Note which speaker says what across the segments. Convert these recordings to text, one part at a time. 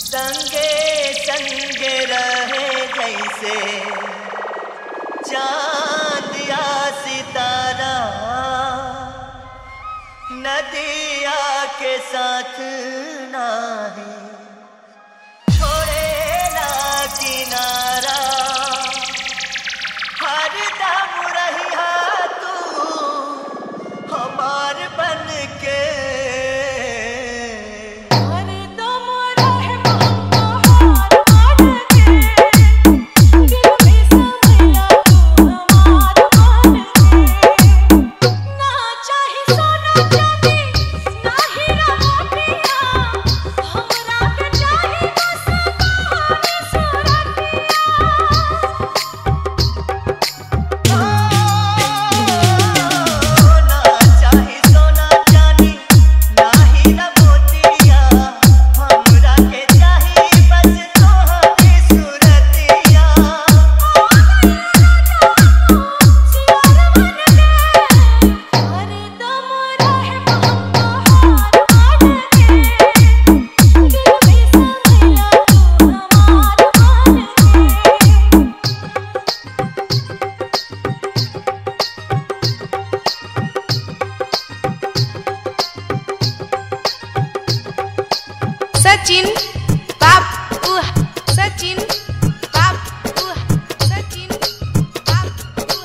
Speaker 1: संगे संगे रहे जैसे चांद या सितारा, नदिया के साथ ना है छोड़े ना किनारा। हर दम रहिया तू हमार बन के,
Speaker 2: सचिन बाबू, सचिन बाबू, सचिन बाबू।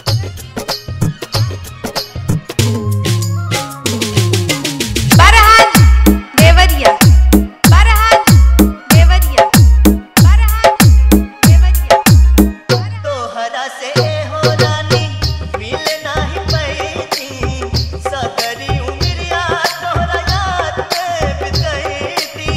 Speaker 2: बरहान देवरिया, बरहान देवरिया, बरहान देवरिया।
Speaker 1: तोहरा से हो रानी मिले नाही पैती, सगरी उमरिया तोहरा याद में बितैती।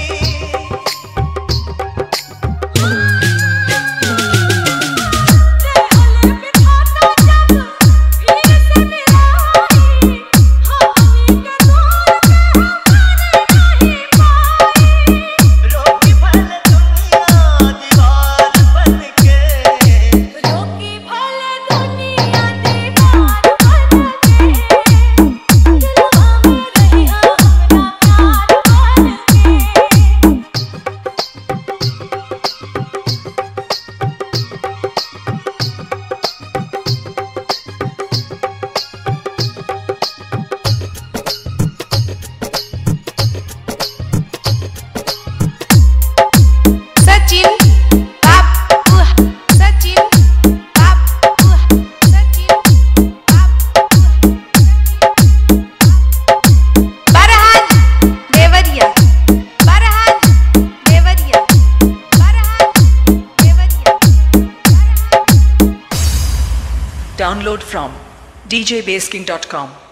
Speaker 3: Download from djbasking.com.